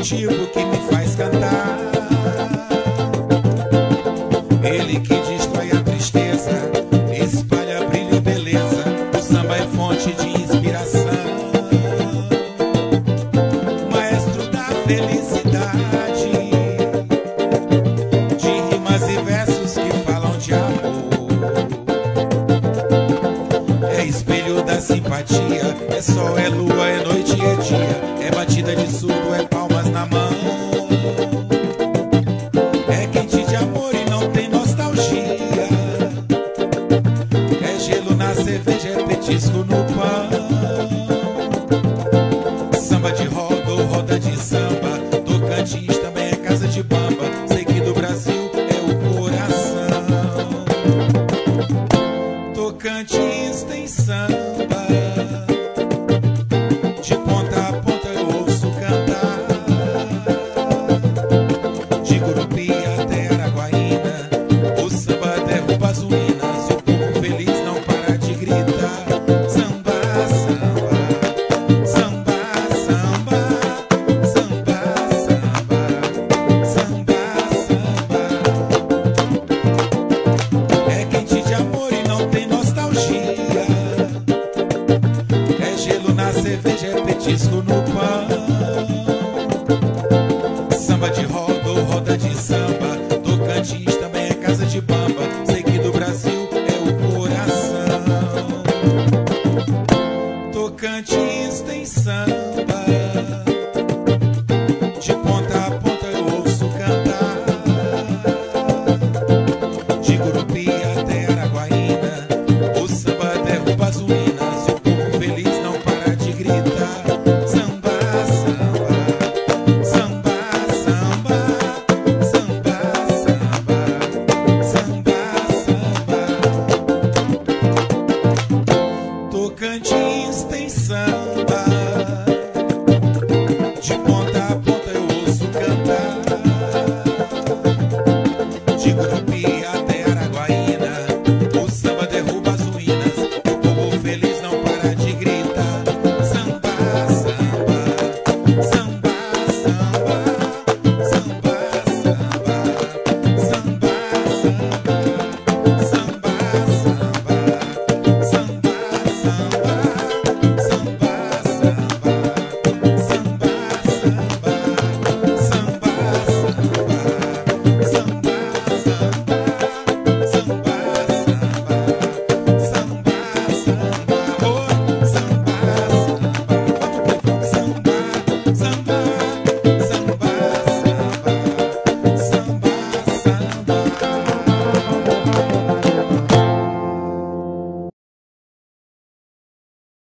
motivo que me faz cantar. Ele que destrói a tristeza, espalha brilho e beleza. O samba é fonte de inspiração, maestro da felicidade, de rimas e versos que falam de amor. É espelho da simpatia, é sol, é lua, é noite e é dia. É batida de surdo, é palmas na mão. É quem